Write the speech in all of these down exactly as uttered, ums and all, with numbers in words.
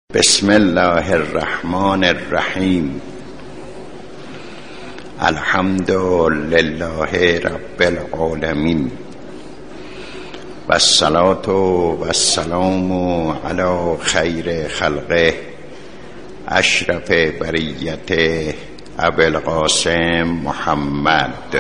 بسم الله الرحمن الرحیم. الحمد لله رب العالمین و الصلاة و السلام علی خیر خلقه اشرف بریت ابی القاسم محمد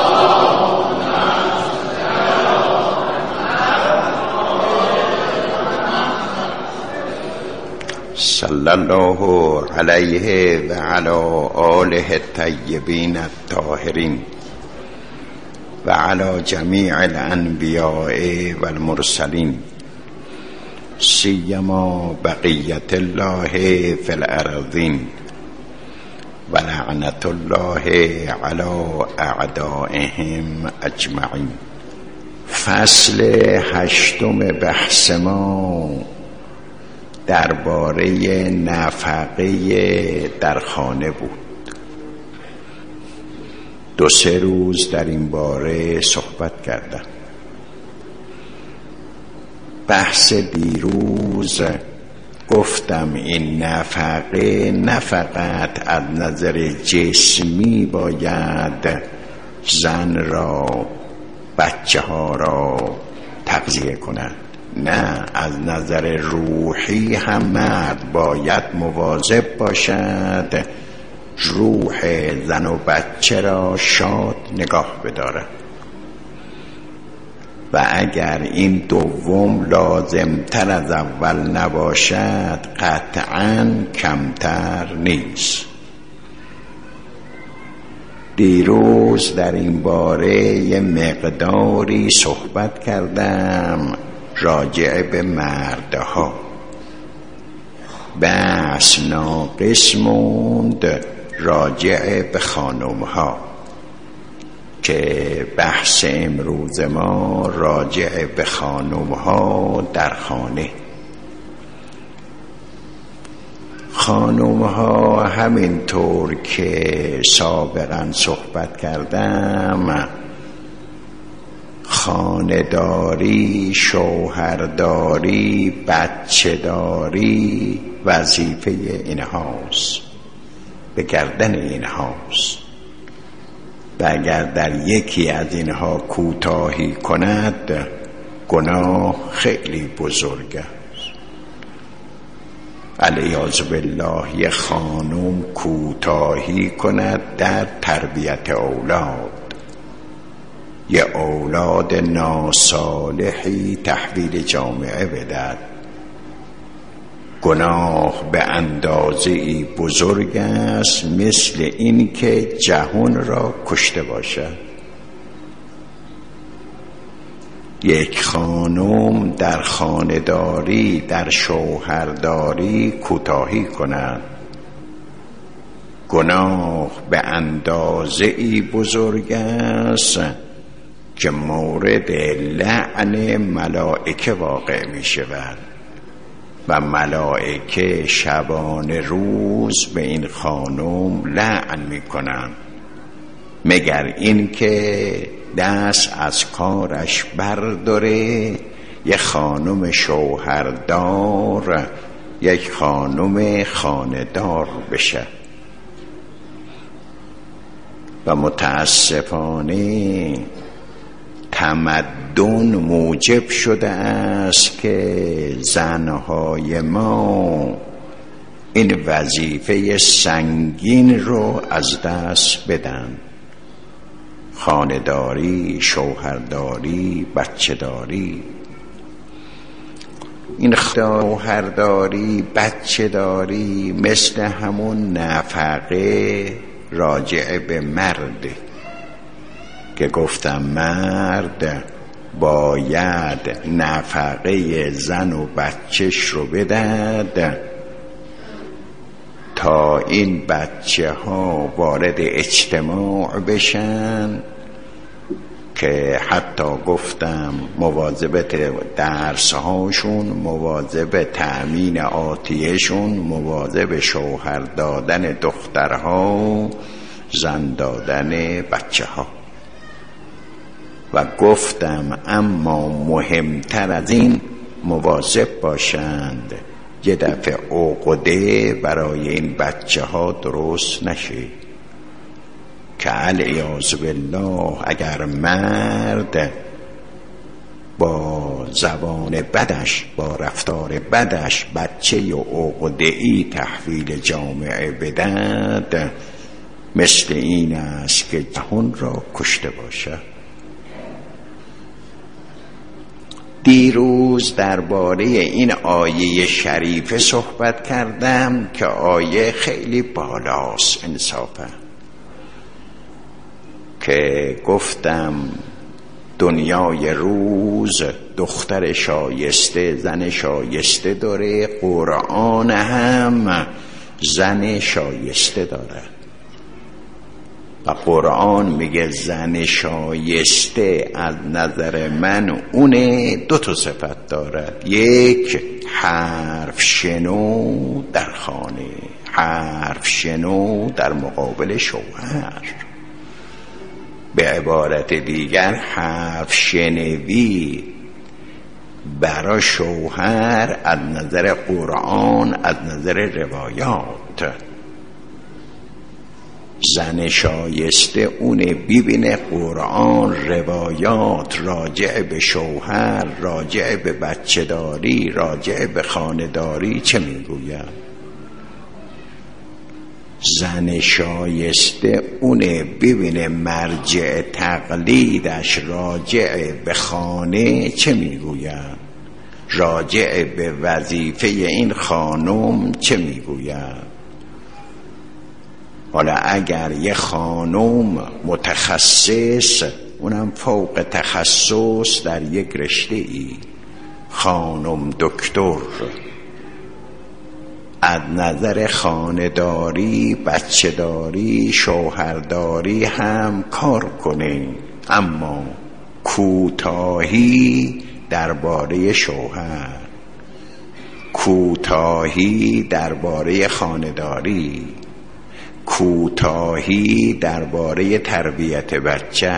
صلی الله علیه و علی آله الطیبین الطاهرین و علی جمیع الانبیاء و المرسلین سیما بقیت الله فی الارضین و لعنت الله علی اعدائهم اجمعین. فصل هشتم بحث ما درباره نفقه در خانه بود. دو سه روز در این باره صحبت کردم. بحث دیروز گفتم این نفقه نه فقط از نظر جسمی باید زن را بچه ها را تغذیه کنند، نه، از نظر روحی هم مرد باید مواظب باشد روح زن و بچه را شاد نگاه بدارد و اگر این دوم لازمتر از اول نباشد قطعاً کمتر نیست. دیروز در این باره یه مقداری صحبت کردم راجع به مردها. بس ناقص موند راجع به خانمها که بحث امروز ما راجع به خانمها در خانه. خانمها همینطور که سابقا صحبت کردم، خانه‌داری، شوهرداری، بچه‌داری وظیفه اینهاست، به گردن اینهاست و اگر در یکی از اینها کوتاهی کند گناه خیلی بزرگ است. علیاذ بالله یه خانم کوتاهی کند در تربیت اولاد، یه اولاد ناصالحی تحویل جامعه بدهد، گناه به اندازه‌ای بزرگ است مثل این که جهان را کشته باشد. یک خانم در خانه‌داری، در شوهرداری کوتاهی کند، گناه به اندازه‌ای بزرگ است که مورد لعن ملائکه واقع می شود و ملائکه شبانه روز به این خانم لعن می کنند، مگر این که دست از کارش برداره یک خانم شوهردار، یک خانم خانه‌دار بشه. و متاسفانه تمدن موجب شده است که زنهای ما این وظیفه سنگین رو از دست بدن. خانه‌داری، شوهرداری، بچه‌داری. این شوهرداری، بچه‌داری مثل همون نفقه راجع به مرد که گفتم مرد باید نفقه زن و بچهش رو بدهد تا این بچه ها وارد اجتماع بشن، که حتی گفتم مواظبت درس هاشون، مواظب تأمین آتیشون، مواظب شوهر دادن دخترها، زن دادن بچه ها. و گفتم اما مهمتر از این مواظب باشند یه دفعه عقده برای این بچه ها درست نشه که العیاذ بالله اگر مرد با زبان بدش، با رفتار بدش بچه یا عقده‌ای تحویل جامعه بدهد، مثل این است که جهان را کشته باشد. دیروز درباره این آیه شریفه صحبت کردم که آیه خیلی بالاست انصافا، که گفتم دنیای روز دختر شایسته، زن شایسته داره، قرآن هم زن شایسته داره و قرآن میگه زن شایسته از نظر من اونه دو تا صفت دارد. یک، حرف شنو در خانه، حرف شنو در مقابل شوهر. به عبارت دیگر حرف شنوی برای شوهر از نظر قرآن، از نظر روایات. زن شایسته اونه ببینه قرآن، روایات راجع به شوهر، راجع به بچه داری، راجع به خانه‌داری چه میگوید. زن شایسته اونه ببینه مرجع تقلیدش راجع به خانه چه میگوید، راجع به وظیفه این خانم چه میگوید. حالا اگر یه خانم متخصص، اونم فوق تخصص در یک رشته ای، خانم دکتر، از نظر خانه‌داری، بچه‌داری، شوهرداری هم کار کنه، اما کوتاهی درباره شوهر، کوتاهی درباره خانه‌داری، کوتاهی درباره تربیت بچه.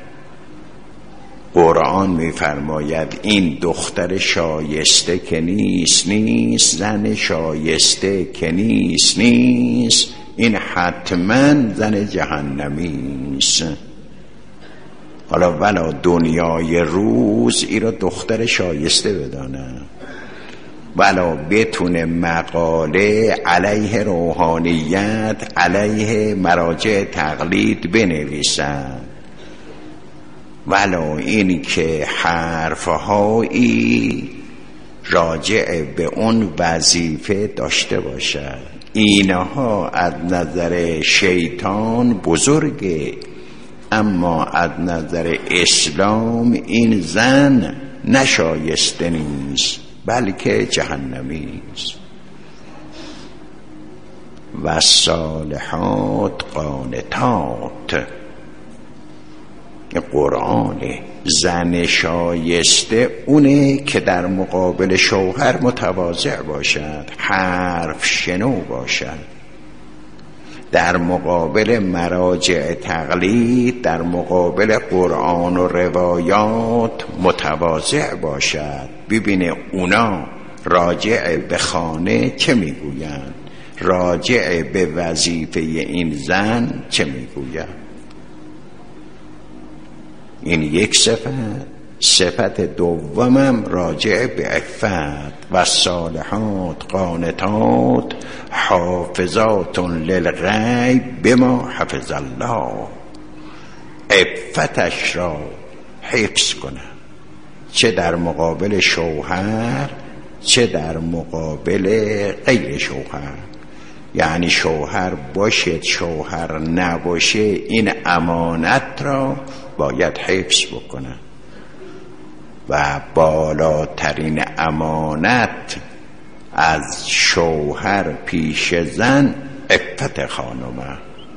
قرآن می‌فرماید این دختر شایسته که نیست نیست، زن شایسته که نیست نیست، این حتما زن جهنمی است. حالا ولا دنیای روز ای را دختر شایسته بدانه، ولا بتونه مقاله علیه روحانیت، علیه مراجع تقلید بنویسن، ولو این که حرفهایی راجع به اون وظیفه داشته باشد. اینها از نظر شیطان بزرگه، اما از نظر اسلام این زن نشایسته نیست بلکه جهنمی است. و صالحات قانتات، قرآن. زن شایسته اونه که در مقابل شوهر متواضع باشد، حرف شنو باشد، در مقابل مراجع تقلید، در مقابل قرآن و روایات متواضع باشد. ببینه اونا راجع به خانه چه میگویند، راجع به وظیفه این زن چه میگویند. این یک صفت. صفت دومم راجع به عفت. و صالحات قانتات حافظات للغیب بما حفظ الله. عفتش را حفظ کنه، چه در مقابل شوهر چه در مقابل غیر شوهر. یعنی شوهر باشد شوهر نباشه، این امانت را باید حفظ بکنه و بالاترین امانت از شوهر پیش زن عفت خانمه.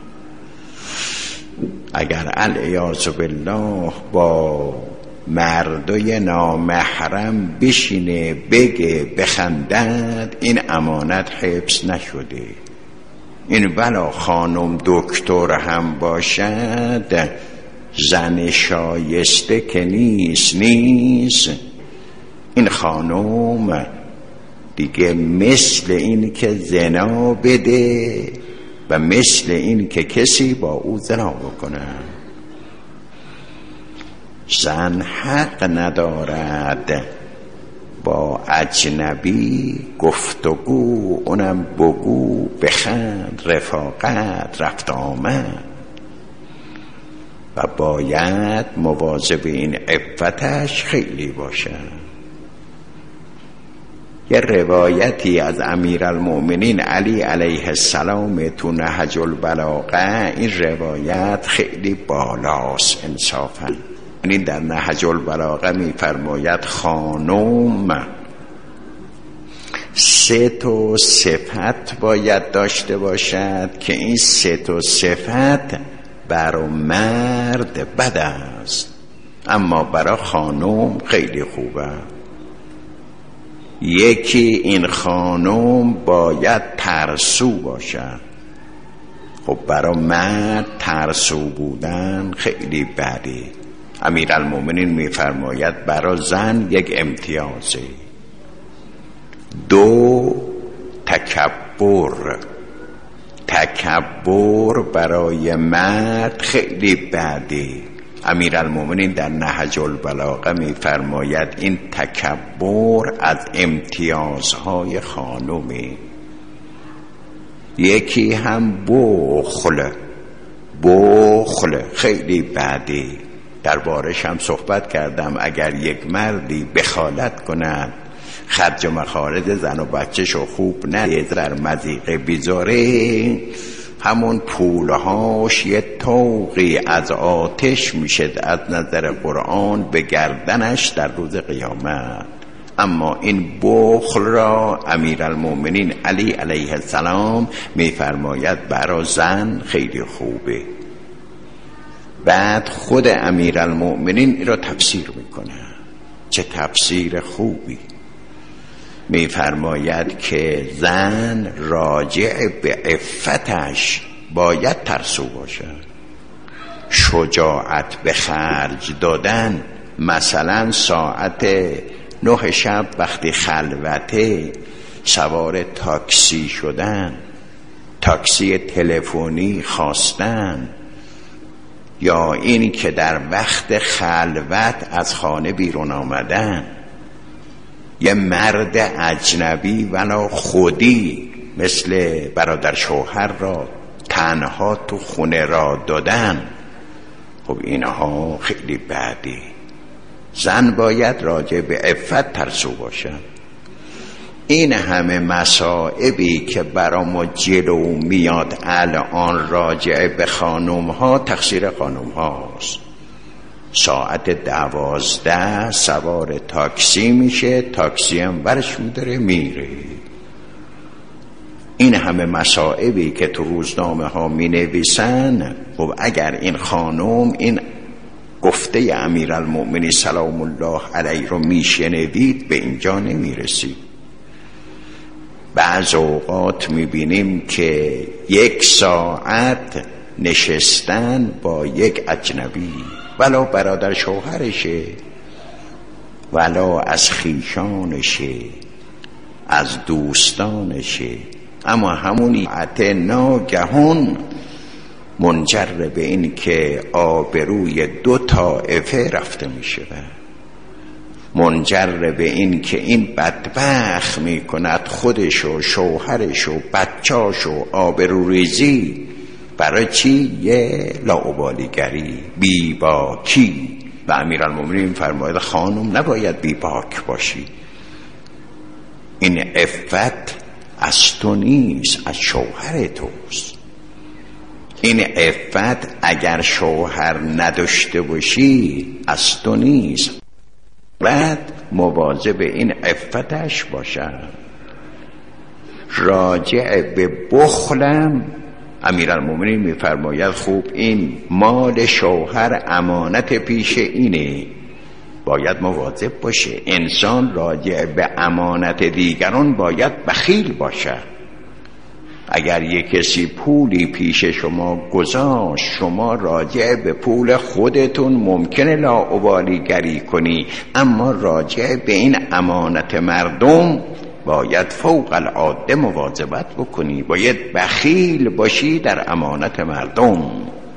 اگر العیاذ بالله با مردای نامحرم بشینه بگه بخندد، این امانت حفظ نشده. این ولا خانم دکتر هم باشد، زن شایسته که نیست نیست، این خانم دیگه مثل این که زنا بده و مثل این که کسی با او زنا بکنه. زن حق ندارد با اجنبی گفتگو، اونم بگو بخند، رفاقت، رفت آمد، و باید مواظب این عفتش خیلی باشه. یه روایتی از امیرالمؤمنین علی علیه السلام تو نهج البلاغه، این روایت خیلی بالاست انصافا. یعنی در نهج البلاغه می فرماید خانم سه تا صفت باید داشته باشد که این سه تا صفت برای مرد بد است اما برای خانم خیلی خوبه. یکی این خانم باید ترسو باشه. خب برای مرد ترسو بودن خیلی بده. امیرالمؤمنین میفرماید برای زن یک امتیازه. دو، تکبر. تکبر برای مرد خیلی بده. امیرالمؤمنین در نهج البلاغه میفرماید این تکبر از امتیازهای خانومه. یکی هم بخل. بخل خیلی بده. در بارش هم صحبت کردم. اگر یک مردی بخالت کند خرج مخارج زن و بچه‌شو خوب نده، در مضیقه بیزاره، همون پولهاش یه طوقی از آتش میشه از نظر قرآن به گردنش در روز قیامت. اما این بخل را امیرالمؤمنین علی علیه السلام میفرماید برای زن خیلی خوبه. بعد خود امیرالمؤمنین این را تفسیر میکنه. چه تفسیر خوبی. میفرماید که زن راجع به عفتش باید ترسو باشه. شجاعت به خرج دادن، مثلا ساعت نه شب وقتی خلوته سوار تاکسی شدن، تاکسی تلفنی خواستن، یا اینی که در وقت خلوت از خانه بیرون آمدن، یه مرد اجنبی ولی خودی مثل برادر شوهر را تنها تو خونه را دادن. خب اینها خیلی بدی. زن باید راجع به عفت ترسو باشه. این همه مصائبی که برا ما جلو میاد الان راجع به خانم ها، تقصیر خانم هاست. ساعت دوازده سوار تاکسی میشه، تاکسی هم برش میداره میره. این همه مصائبی که تو روزنامه ها می نویسن، خب اگر این خانم این گفته امیرالمؤمنین سلام الله علیه رو می شنوید به اینجا نمی رسید. بعض اوقات می بینیم که یک ساعت نشستن با یک اجنبی، ولو برادر شوهرشه، ولو از خیشانشه، از دوستانشه، اما همون عطه ناگهان منجر به این که آبروی دو طایفه رفته میشه، منجر به این که این بدبخت میکند خودشو، شوهرشو، بچاشو آبروریزی. برای چی؟ یه لاابالیگری، بیباکی. و امیرالمؤمنین فرماید خانم نباید بیباک باشی. این عفت از تو نیست، از شوهر توست. این عفت اگر شوهر نداشته باشی از تو نیست. بعد مواظب این عفتش باشه. راجع به بخلم امیرالمؤمنین میفرماید خوب این مال شوهر امانت پیش اینه، باید مواظب باشه. انسان راجع به امانت دیگران باید بخیل باشه. اگر یک کسی پولی پیش شما گذاشت، شما راجع به پول خودتون ممکنه لاابالیگری کنی، اما راجع به این امانت مردم باید فوق العاده مواظبت بکنی، باید بخیل باشی در امانت مردم.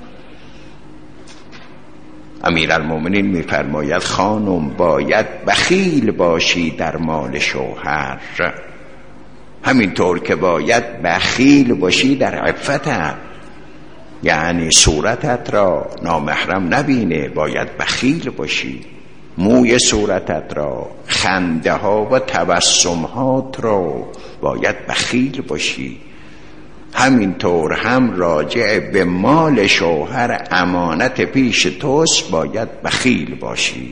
امیرالمومنین میفرماید خانم باید بخیل باشی در مال شوهر، همینطور که باید بخیل باشی در عفتت، یعنی صورتت را نامحرم نبینه، باید بخیل باشی. موی صورتت را، خنده ها و تبسم هات را باید بخیل باشی. همینطور هم راجع به مال شوهر امانت پیش توست، باید بخیل باشی.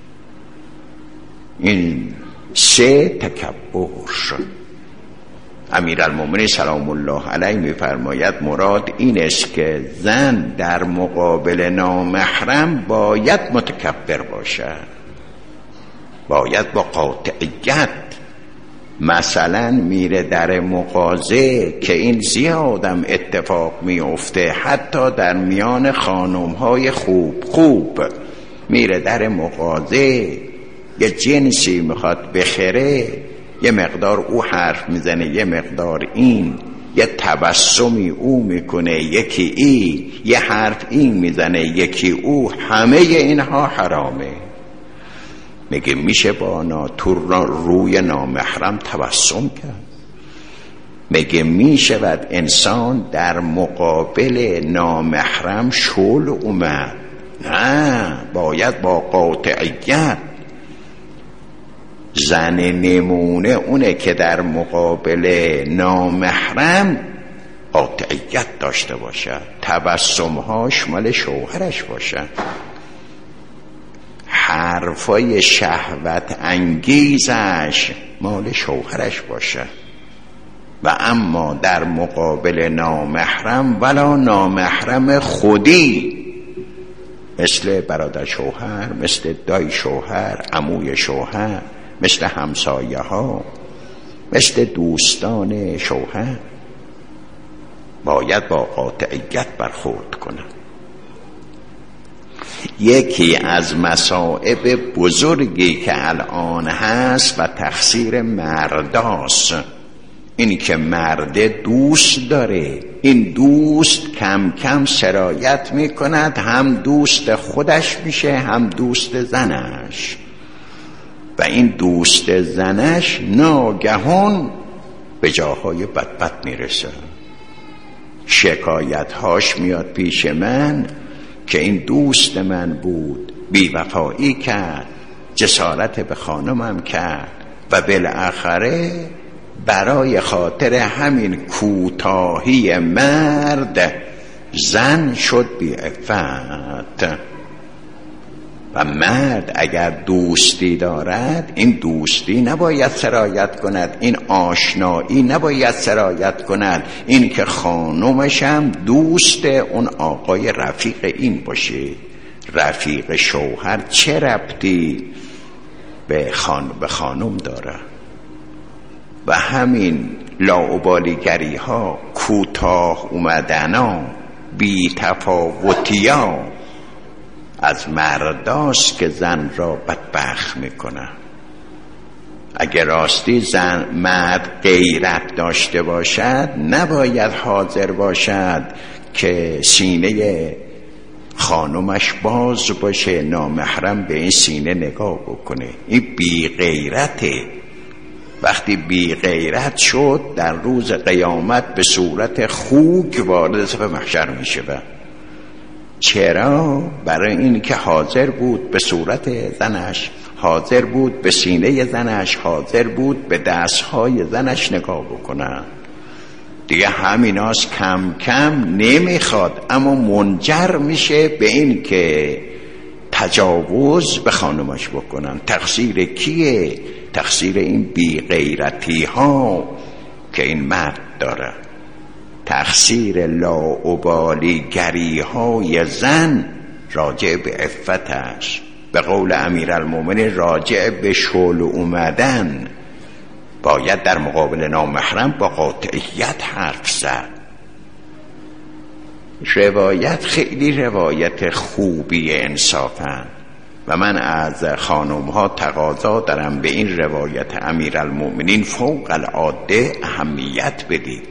این سه تکبر شد. امیرالمومنین سلام الله علیه میفرماید مراد این است که زن در مقابل نامحرم باید متکبر باشد، باید با قاطعیت. مثلا میره در مغازه که این زیادم اتفاق میفته، حتی در میان خانم های خوب خوب میره در مغازه یه جنسی میخواد بخره، یه مقدار او حرف میزنه، یه مقدار این، یه تبسمی او میکنه، یکی ای، یه حرف این میزنه، یکی او، همه اینها حرامه. میگه میشه با ناتور روی نامحرم تبسم کرد؟ میگه میشود انسان در مقابل نامحرم شل اومد؟ نه، باید با قاطعیت. زن نمونه اونه که در مقابل نامحرم قاطعیت داشته باشد، تبسمهاش مال شوهرش باشد، حرفای شهوت انگیزش مال شوهرش باشه. و اما در مقابل نامحرم، ولا نامحرم خودی، مثل برادر شوهر، مثل دای شوهر، عموی شوهر، مثل همسایه ها، مثل دوستان شوهر، باید با قاطعیت برخورد کنه. یکی از مصائب بزرگی که الان هست و تقصیر مرداست، اینی که مرد دوست داره، این دوست کم کم سرایت میکند، هم دوست خودش میشه هم دوست زنش، و این دوست زنش ناگهان به جاهای بدبد میرسه. شکایت هاش میاد پیش من که این دوست من بود، بی‌وفایی کرد، جسارت به خانمم کرد، و بالاخره برای خاطر همین کوتاهی مرد زن شد بی‌عفت. و مرد اگر دوستی دارد، این دوستی نباید سرایت کند، این آشنایی نباید سرایت کند، این که خانومش هم دوست اون آقای رفیق این باشه. رفیق شوهر چه ربطی به خان به خانم داره؟ و همین لاابالیگری ها، کوتاه اومدن ها، بی تفاوتی ها از مرداست که زن را بدبخت میکنه. اگر راستی زن مرد غیرت داشته باشد، نباید حاضر باشد که سینه خانمش باز باشه، نامحرم به این سینه نگاه بکنه. این بی غیرته. وقتی بی غیرت شد، در روز قیامت به صورت خوک وارد صف محشر میشه. چرا؟ برای این که حاضر بود به صورت زنش، حاضر بود به سینه زنش، حاضر بود به دستهای زنش نگاه بکنن. دیگه همیناست، کم کم نمیخواد، اما منجر میشه به این که تجاوز به خانمش بکنن. تقصیر کیه؟ تقصیر این بی غیرتی ها که این مرد داره، تقصیر لاابالی گری های زن راجع به عفتش، به قول امیرالمومنین راجع به شعله اومدن. باید در مقابل نامحرم با قاطعیت حرف زد. روایت خیلی روایت خوبی انصافاً، و من از خانم ها تقاضا دارم به این روایت امیرالمؤمنین فوق العاده اهمیت بدید.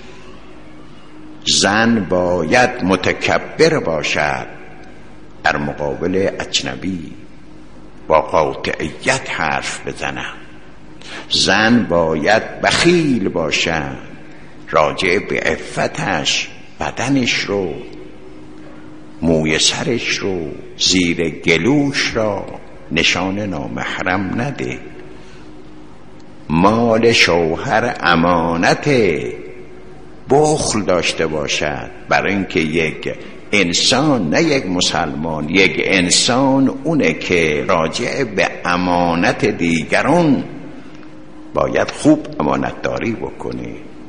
زن باید متکبر باشد، در مقابل اجنبی با قاطعیت حرف بزنم. زن باید بخیل باشد، راجع به عفتش، بدنش رو، موی سرش رو، زیر گلوش را نشان نامحرم نده. مال شوهر امانت، بخل داشته باشد، برای اینکه یک انسان، نه یک مسلمان، یک انسان اونه که راجع به امانت دیگران باید خوب امانتداری بکنه.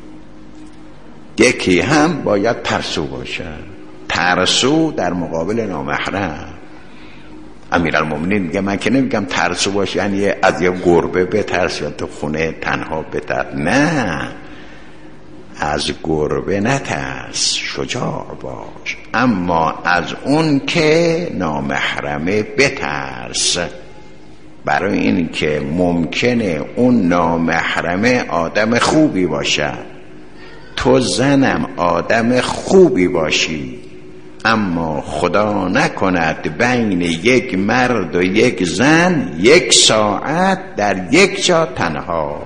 یکی هم باید ترسو باشد، ترسو در مقابل نامحرم. امیرالمومنین میگه من که نمیگم ترسو باش یعنی از یه گربه بترس یا تو خونه تنها بترس، نه، از گربه نترس، شجاع باش، اما از اون که نامحرمه بترس، برای این که ممکنه اون نامحرمه آدم خوبی باشد، تو زنم آدم خوبی باشی، اما خدا نکند بین یک مرد و یک زن یک ساعت در یک جا تنها،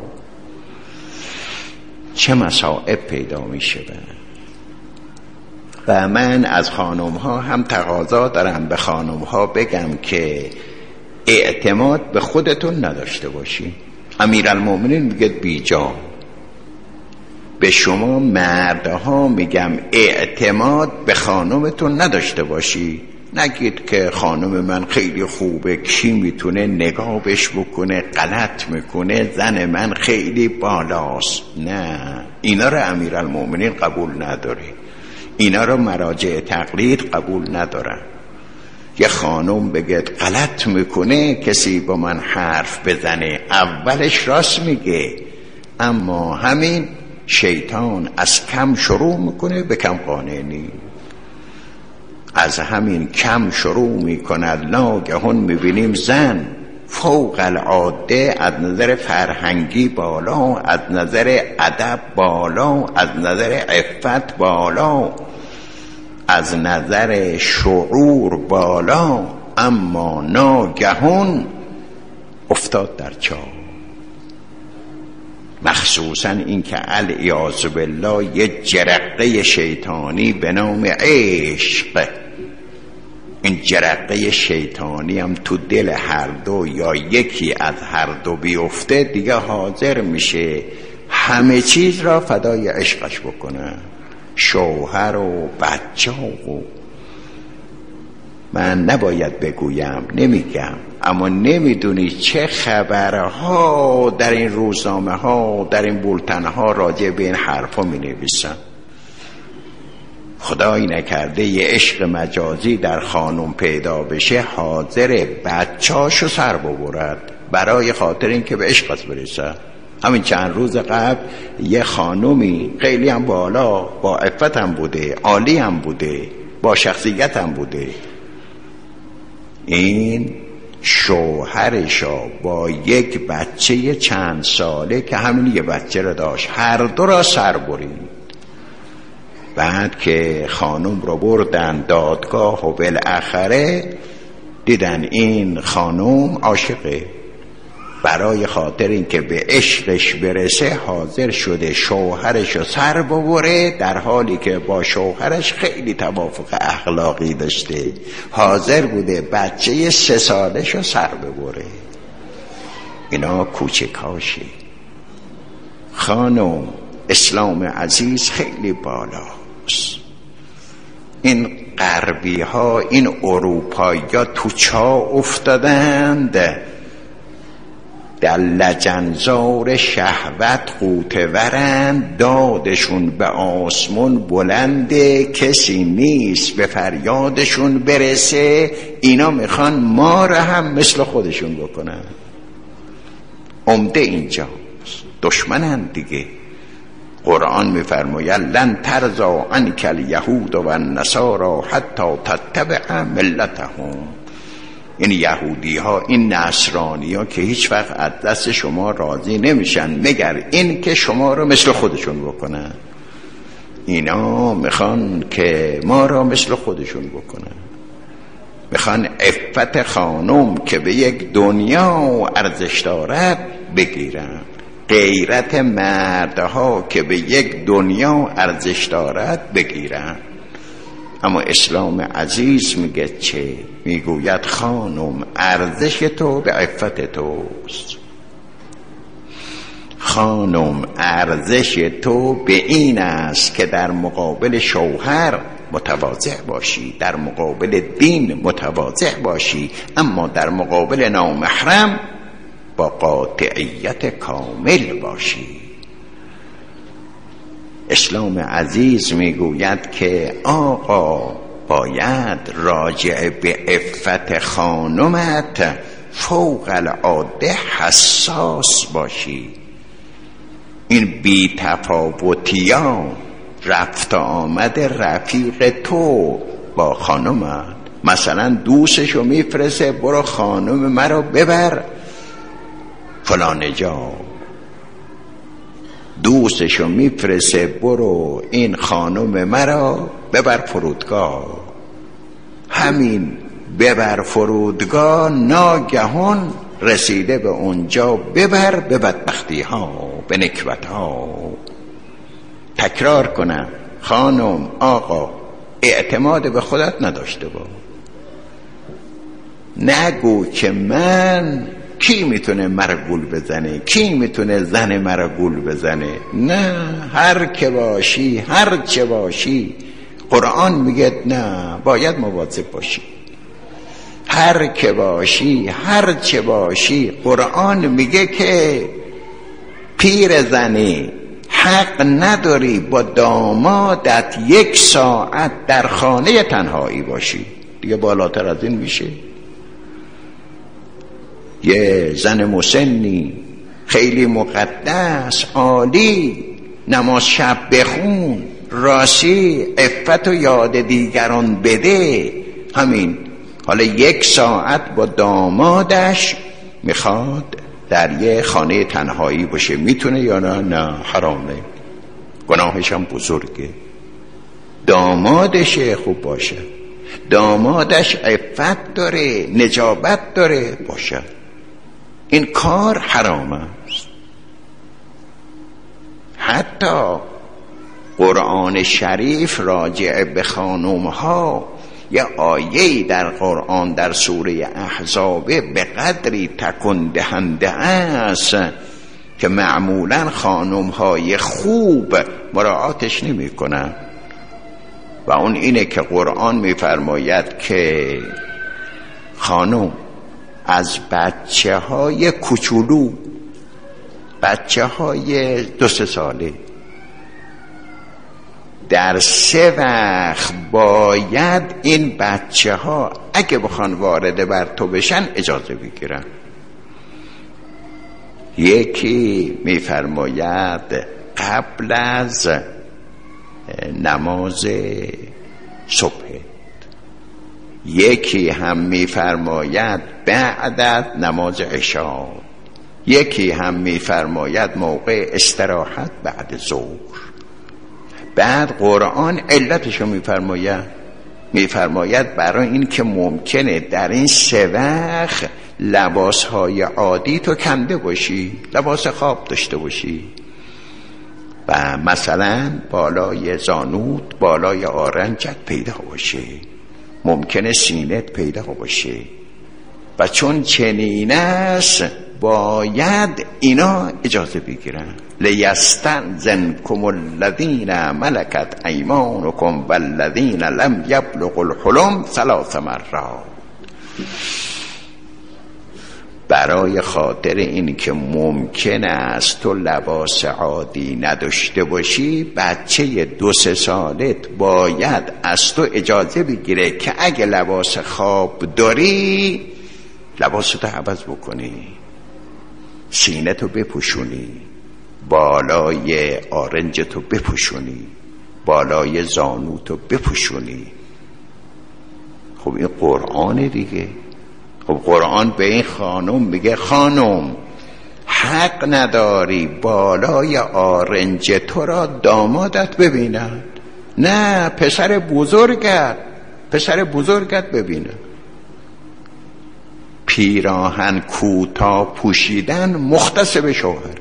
چه مصائب پیدا می شود. و من از خانم ها هم تقاضا دارم به خانم ها بگم که اعتماد به خودتون نداشته باشی. امیرالمؤمنین میگه بیجا. به شما مردها میگم اعتماد به خانمتون نداشته باشی. نگید که خانم من خیلی خوبه، کی میتونه نگاهش بکنه، غلط میکنه، زن من خیلی بالاست. نه، اینا رو امیرالمؤمنین قبول نداره، اینا رو مراجع تقلید قبول ندارن. یه خانم بگه غلط میکنه کسی با من حرف بزنه، اولش راست میگه، اما همین شیطان از کم شروع میکنه به کم قانع نیست. از همین کم شروع میکند، ناگهان میبینیم زن فوق العاده از نظر فرهنگی بالا، از نظر ادب بالا، از نظر عفت بالا، از نظر شعور بالا، اما ناگهان افتاد در چاه. مخصوصا این که العیاذ بالله یه جرقه شیطانی به نام عشق، این جرقه شیطانی هم تو دل هر دو یا یکی از هر دو بیفته، دیگه حاضر میشه همه چیز را فدای عشقش بکنه، شوهر و بچه و من نباید بگویم، نمیگم، اما نمیدونی چه خبرها در این روزنامه ها، در این بولتن ها راجع به این حرفا می نویسن. خدایی نکرده یه عشق مجازی در خانم پیدا بشه، حاضر بچه‌اشو سر ببرد برای خاطر این که به عشقش برسه. همین چند روز قبل یه خانومی خیلی هم بالا، با عفت هم بوده، عالی هم بوده، با شخصیت هم بوده، این شوهرشا با یک بچه چند ساله که همین یه بچه رو داشت، هر دو را سر برید. بعد که خانم رو بردن دادگاه و بالاخره دیدن این خانم عاشقه، برای خاطر این که به عشقش برسه حاضر شده شوهرش رو سر ببره، در حالی که با شوهرش خیلی توافق اخلاقی داشته، حاضر بوده بچه سه سالش رو سر ببره. اینا کوچکاشی. خانم، اسلام عزیز خیلی بالاست. این غربی ها، این اروپایی ها تو چاه افتادند، در لجنزار شهوت غوطه‌ورند، دادشون به آسمون بلنده، کسی نیست به فریادشون برسه. اینا میخوان ما را هم مثل خودشون بکنن. عمده اینجاست، دشمنن دیگه. قرآن میفرماید لن ترضی عنک الیهود و النصارى حتی تتبع ملتهم. این یهودی ها، این نصرانی ها که هیچ وقت از دست شما راضی نمیشن مگر این که شما رو مثل خودشون بکنن. اینا میخوان که ما را مثل خودشون بکنن، میخوان عفت خانم که به یک دنیا ارزش دارد بگیرن، غیرت مردها که به یک دنیا ارزش دارد بگیرن. اما اسلام عزیز میگه چه؟ میگوید خانم ارزش تو به عفت توست. خانم ارزش تو به این است که در مقابل شوهر متواضع باشی، در مقابل دین متواضع باشی، اما در مقابل نامحرم با قاطعیت کامل باشی. اسلام عزیز میگوید که آقا باید راجع به عفت خانمت فوق العاده حساس باشی. این بی تفاوتیان رفت آمد رفیق تو با خانمت، مثلا دوستشو میفرسته برو خانم مرا ببر فلان جا، دوستشو میفرسته برو این خانم مرا ببر فرودگاه. همین ببر فرودگاه ناگهان رسیده به اونجا ببر به بدبختی ها، به نکبت ها. تکرار کنم خانم آقا اعتماد به خودت نداشته با، نگو که من کی میتونه مرا گول بزنه، کی میتونه زن مرا گول بزنه. نه، هر که باشی هر چه باشی قرآن میگه نه، باید مواظب باشی. هر که باشی هر چه باشی قرآن میگه که پیر زنی حق نداری با دامادت یک ساعت در خانه تنهایی باشی. دیگه بالاتر از این میشه؟ یه زن مسنی خیلی مقدس عالی نماز شب بخون، راستی عفت و یاد دیگران بده، همین حالا یک ساعت با دامادش میخواد در یه خانه تنهایی باشه، میتونه یا نه؟ نه، حرامه، گناهش هم بزرگه. دامادشه خوب باشه، دامادش عفت داره، نجابت داره باشه، این کار حرام است. حتی قرآن شریف راجع به خانومها یه آیه‌ای در قرآن در سوره احزاب به قدری تکون دهنده است که معمولا خانومهای خوب مراعاتش نمی کنن، و اون اینه که قرآن میفرماید که خانم از بچه های کوچولو، بچه های دو سه ساله در سه وقت باید این بچه ها اگه بخوان وارد بر تو بشن اجازه بگیرن. یکی میفرماید قبل از نماز صبح، یکی هم میفرماید بعد از نماز عشا، یکی هم میفرماید موقع استراحت بعد ظهر. بعد قرآن علتشو میفرماید، میفرماید برای این که ممکنه در این سه وقت لباسهای عادی تو کنده باشی، لباس خواب داشته باشی و مثلا بالای زانوت بالای آرنجت پیدا باشه، ممکنه سینت پیدا باشه، و چون چنین است باید اینا اجازه بگیرن. لیستأذنکم الذین ملکت ایمانکم والذین لم یبلغوا الحلم ثلاث مرات. برای خاطر این که ممکن است تو لباس عادی نداشته باشی، بچه دو سه سالت باید از تو اجازه بگیره که اگه لباس خواب داری لباستو عوض بکنی، سینتو بپوشونی، بالای آرنجتو بپوشونی، بالای زانوتو بپوشونی. خب این قرآن دیگه، خب قرآن به این خانم میگه خانم حق نداری بالای آرنج تو را دامادت ببیند، نه پسر بزرگت پسر بزرگت ببیند. پیراهن کوتاه پوشیدن مختص به شوهر،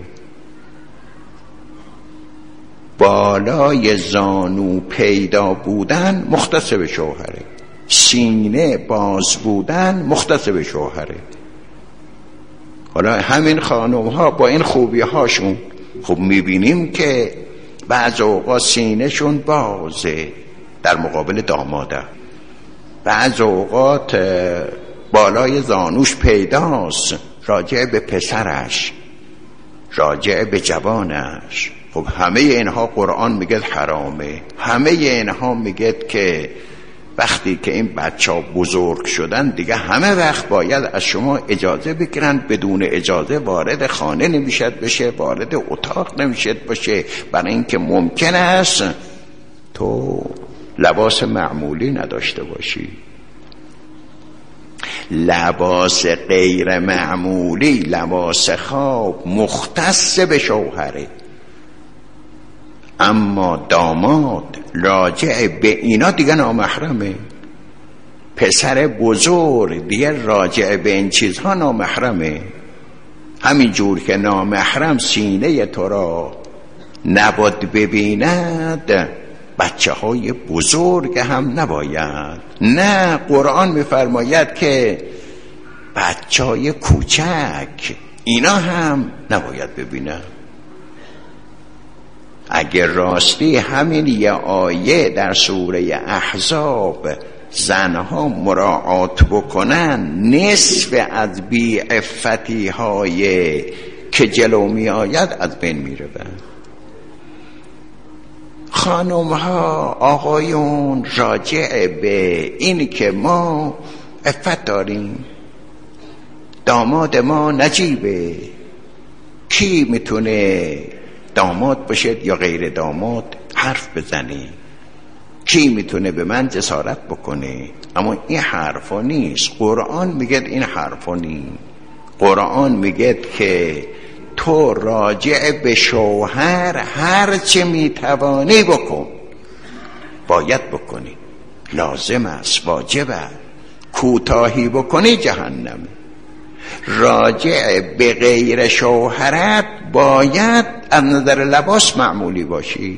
بالای زانو پیدا بودن مختص به شوهره، سینه باز بودن مختص به شوهره. حالا همین خانم ها با این خوبی هاشون خب میبینیم که بعض اوقات سینه شون بازه در مقابل داماده، بعض اوقات بالای زانوش پیداست راجع به پسرش، راجع به جوانش. خب همه اینها قرآن میگه حرامه، همه اینها میگه که وقتی که این بچه ها بزرگ شدن دیگه همه وقت باید از شما اجازه بگیرن، بدون اجازه وارد خانه نمیشد بشه، وارد اتاق نمیشد باشه، برای اینکه ممکن است تو لباس معمولی نداشته باشی. لباس غیر معمولی، لباس خواب مختص به شوهره، اما داماد راجع به اینا دیگه نامحرمه. پسر بزرگ دیگه راجع به این چیزها نامحرمه. همین جور که نامحرم سینه تو را نباید ببیند، بچه های بزرگ هم نباید. نه، قرآن میفرماید که بچه های کوچک اینا هم نباید ببینند. اگر راستی همین یه آیه در سوره احزاب زنها مراعات بکنن، نصف از بیعفتی های که جلو می آید از بین می رود. خانم ها، آقایون، راجع به این که ما عفت داریم، داماد ما نجیبه، کی میتونه داماد باشد یا غیر داماد حرف بزنه، کی میتونه به من جسارت بکنه؟ اما این حرفا نیست. قرآن میگه این حرفا نیست. قرآن میگه که تو راجع به شوهر هر چه میتوانی بکن، باید بکنی، لازم است، واجب است. کوتاهی بکنی جهنم. راجع به غیر شوهرت باید از نظر لباس معمولی باشی.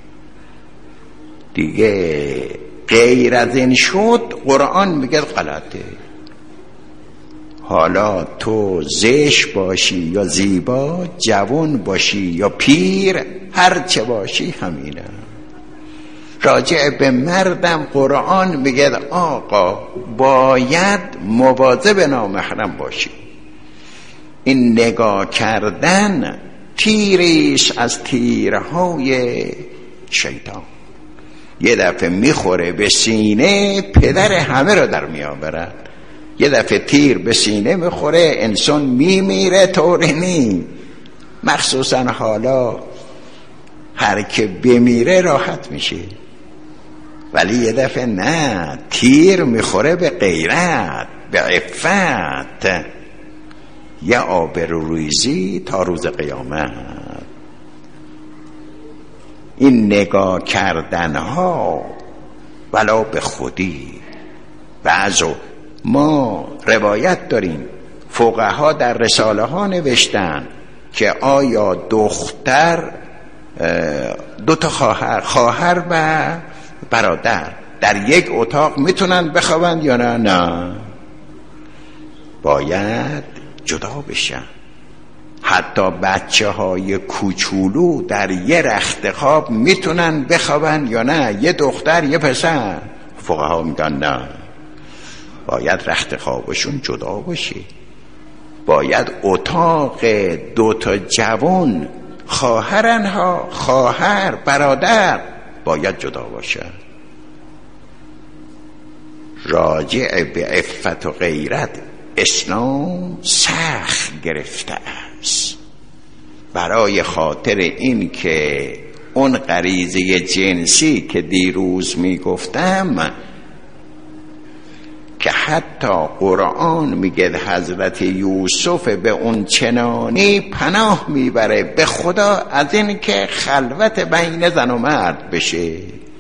دیگه غیر از این شد قرآن میگه غلطه. حالا تو زشت باشی یا زیبا، جوان باشی یا پیر، هر چه باشی همینه. راجع به مردم قرآن میگه آقا باید مواظب نامحرم باشی. این نگاه کردن تیریش از تیرهای شیطان، یه دفعه میخوره به سینه، پدر همه رو در میآورد. یه دفعه تیر به سینه میخوره، انسان میمیره. طوری نی، مخصوصا حالا هر که بمیره راحت میشه، ولی یه دفعه نه، تیر میخوره به غیرت، به عفت، یه آبروریزی تا روز قیامت. این نگاه کردن ها ولا به خودی. بعضو ما روایت داریم، فقها در رساله ها نوشتن که آیا دختر دو تا خواهر خواهر و برادر در یک اتاق میتونن بخوابند یا نه؟ نه، باید جدا بشن. حتی بچه های کوچولو در یه رخت خواب میتونن بخوابن یا نه؟ یه دختر یه پسر. فقها میگن نه، باید رخت خوابشون جدا باشه. باید اتاق دو تا جوان، خواهرن ها، خواهر برادر، باید جدا باشه. راجع به عفت و غیرت اسلام سخت گرفته است، برای خاطر این که اون غریزه جنسی که دیروز می گفتم که حتی قرآن میگه حضرت یوسف به اون چنانی پناه میبره به خدا از این که خلوت بین زن و مرد بشه.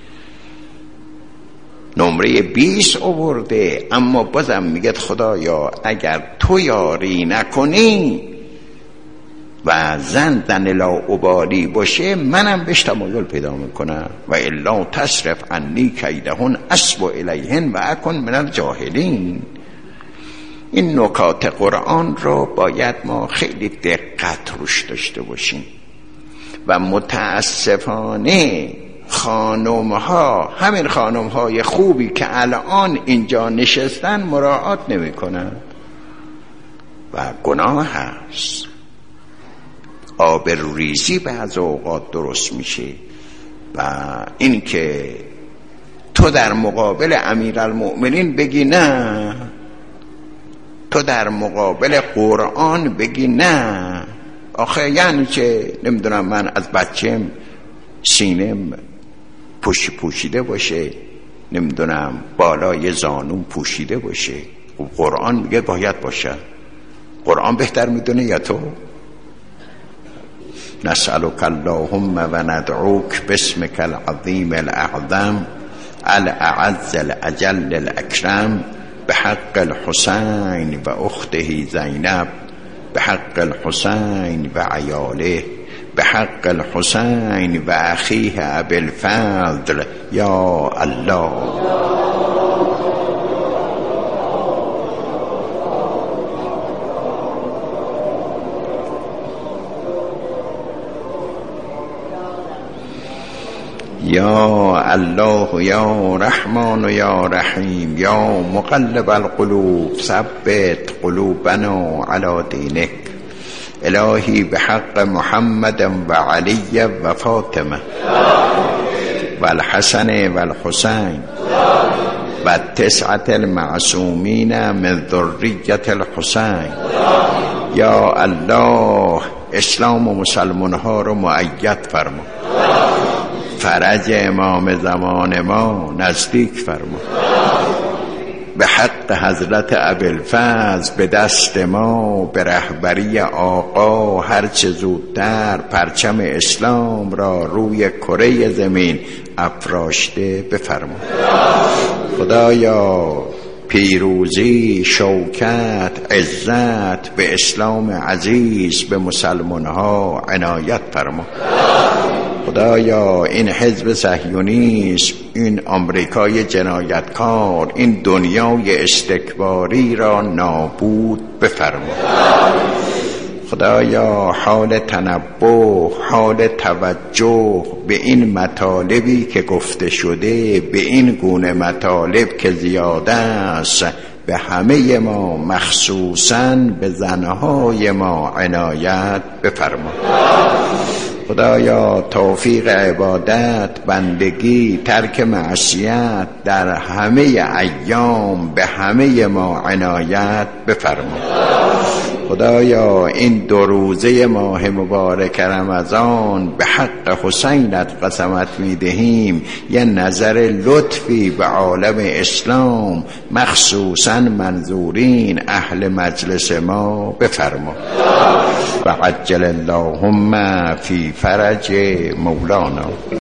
نمره بیست آورده، اما بازم میگه خدایا اگر تو یاری نکنی و زن زن لاابالی باشه منم بهش تمایل پیدا میکنم و الا تصرف عنی کیدهن اصب الیهن و اکن من الجاهلین. این نکات قرآن رو باید ما خیلی دقت روش داشته باشیم و متاسفانه خانم ها، همین خانم های خوبی که الان اینجا نشستن مراعات نمی کنن و گناه هست. آبروریزی بعض اوقات درست میشه و این که تو در مقابل امیرالمؤمنین بگی نه، تو در مقابل قرآن بگی نه. آخه یعنی که نمیدونم من از بچم سینم پوش پوشیده باشه، نمیدونم بالای زانوم پوشیده باشه، و قرآن میگه باید باشه. قرآن بهتر میدونه یا تو؟ نسألك اللهم و ندعوك باسمك العظیم الاعظم الاعز الاجل الاکرم بحق الحسین و اخته زینب بحق الحسین و عیاله بحق الحسین و اخیه ابی الفضل یا الله. یا الله یا رحمان یا رحیم یا مقلب القلوب ثبت قلوبنا علی دینک. الهی بحق محمد و علی و فاطمه و الحسن و الحسین و تسعت المعصومین من ذریت الحسین. یا الله اسلام و مسلمان ها رو مؤید فرما، فرج امام زمان ما نزدیک فرما. به حق حضرت ابوالفضل به دست ما به رهبری آقا هرچه زودتر پرچم اسلام را روی کره زمین افراشته بفرما. خدایا پیروزی، شوکت، عزت به اسلام عزیز به مسلمان ها عنایت فرما. خدایا این حزب صهیونیسم، این آمریکای جنایتکار، این دنیای استکباری را نابود بفرما. خدایا حال تنبه، حال توجه به این مطالبی که گفته شده، به این گونه مطالب که زیاده است، به همه ما مخصوصاً به زنهای ما عنایت بفرما. خدایا توفیق عبادت، بندگی، ترک معصیت در همه ایام به همه ما عنایت بفرما. خدایا این دو روزه ماه مبارک رمضان به حق حسینت قسمت میدهیم یه نظر لطفی به عالم اسلام مخصوصا منظورین اهل مجلس ما بفرما. و عجل اللهم فی فرج مولانا.